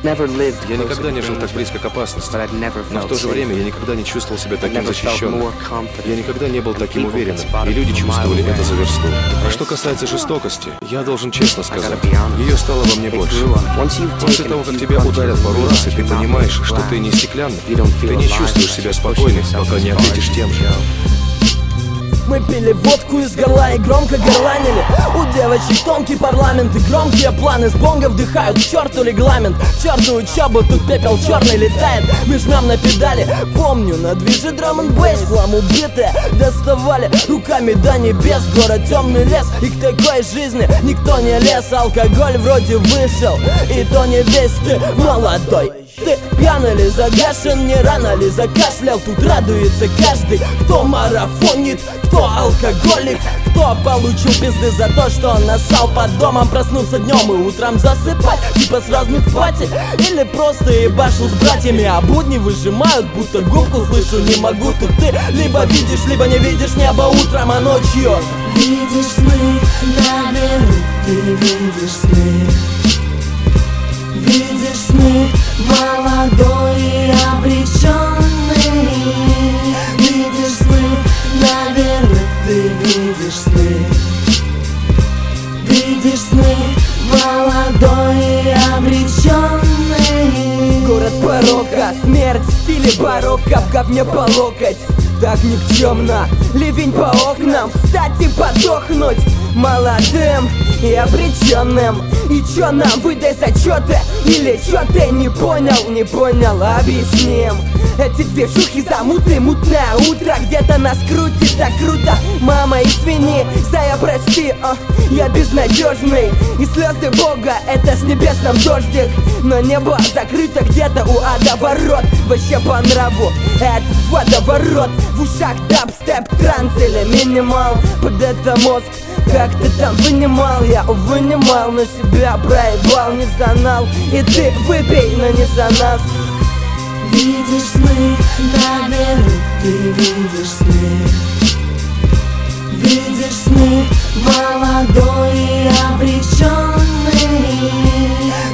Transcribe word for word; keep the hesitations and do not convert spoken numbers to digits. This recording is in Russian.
Я никогда не жил так близко к опасности, но в то же время я никогда не чувствовал себя таким защищенным. Я никогда не был таким уверенным, и люди чувствовали это за версту. А что касается жестокости, я должен честно сказать, ее стало во мне больше. После того, как тебя ударят пару раз, и ты понимаешь, что ты не стеклянный, ты не чувствуешь себя спокойным, пока не ответишь тем же. Мы пили водку из горла и громко горланили. У девочек тонкий парламент и громкие планы. С бонга вдыхают к черту регламент, к черту учебу, тут пепел черный летает. Мы жмем на педали, помню, на движе драм н бейс. Хлам убитые доставали руками до небес. Город темный лес, и к такой жизни никто не лез. Алкоголь вроде вышел, и то не весь ты молодой. Ты пьян или загашен, не рано ли закашлял? Тут радуется каждый, кто марафонит, кто алкоголик, кто получил пизды за то, что он нассал под домом. Проснуться днем и утром засыпать, типа с разных пати. Или просто ебашил с братьями, а будни выжимают, будто губку слышу, не могу. Тут ты либо видишь, либо не видишь небо утром, а ночью видишь сны, наверное, ты видишь сны. Видишь сны, молодой и обреченный. Видишь сны, наверное, ты видишь сны. Видишь сны, молодой и обреченный. Город порока, смерть в стиле барокко, в говне по локоть. Так никчемно, ливень по окнам, встать и подохнуть молодым и обреченным. И чё нам, выдай зачёты? Или чё ты не понял, не понял, объясним. Эти движухи замуты, мутное утро, где-то нас крутит так круто. Мама, извини, зая, прости, а, я безнадежный. И слезы Бога, это с небес нам дождик. Но небо закрыто где-то у ада ворот. Вообще по нраву этот водоворот. В ушах дабстеп, транс или минимал. Под это мозг, как ты там вынимал, я вынимал, но себя проебал, не занал. И ты выпей, но не за нас. Видишь сны, наверное, ты видишь сны. Видишь сны, молодой и обреченный.